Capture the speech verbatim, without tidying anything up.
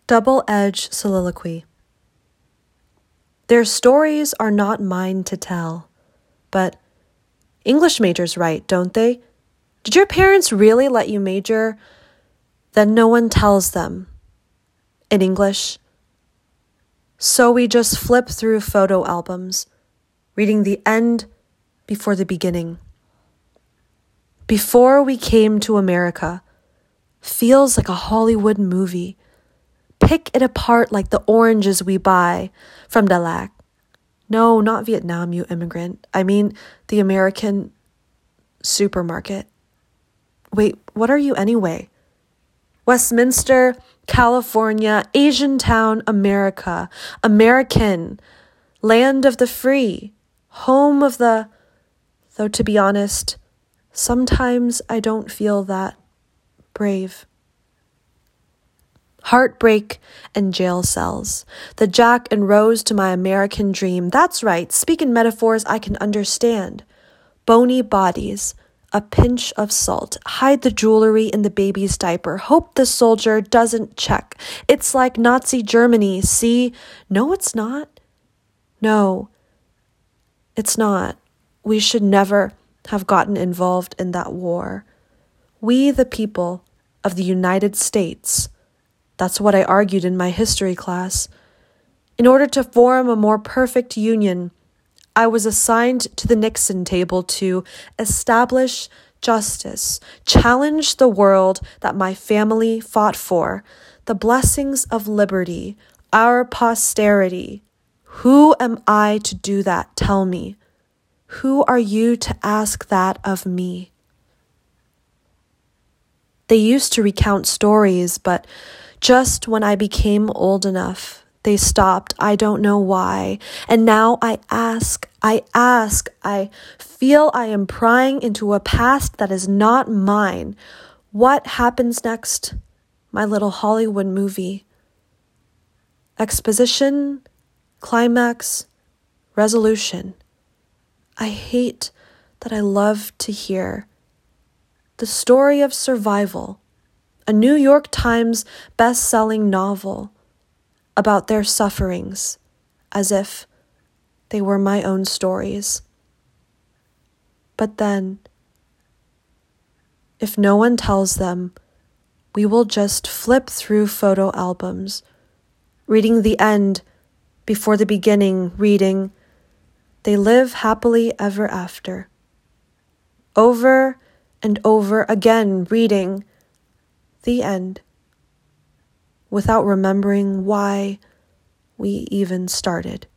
Double-edged soliloquy. Their stories are not mine to tell, but English majors write, don't they? Did your parents really let you major? Then no one tells them. In English. So we just flip through photo albums, reading the end before the beginning. Before we came to America, feels like a Hollywood movie. Pick it apart like the oranges we buy from Dalac. No, not Vietnam, you immigrant. I mean the American supermarket. Wait, what are you anyway? Westminster, California, Asian town, America. American, land of the free, home of the... Though to be honest, sometimes I don't feel that brave. Heartbreak and jail cells. The Jack and Rose to my American dream. That's right, speak in metaphors I can understand. Bony bodies, a pinch of salt. Hide the jewelry in the baby's diaper. Hope the soldier doesn't check. It's like Nazi Germany, see? No, it's not. No, it's not. We should never have gotten involved in that war. We, the people of the United States, that's what I argued in my history class. In order to form a more perfect union, I was assigned to the Nixon table to establish justice, challenge the world that my family fought for, the blessings of liberty, our posterity. Who am I to do that? Tell me. Who are you to ask that of me? They used to recount stories, but just when I became old enough, they stopped. I don't know why. And now I ask, I ask, I feel I am prying into a past that is not mine. What happens next? My little Hollywood movie. Exposition, climax, resolution. I hate that I love to hear the story of survival, a New York Times best-selling novel about their sufferings, as if they were my own stories. But then, if no one tells them, we will just flip through photo albums, reading the end before the beginning, reading, they live happily ever after. Over and over again, reading the end, without remembering why we even started.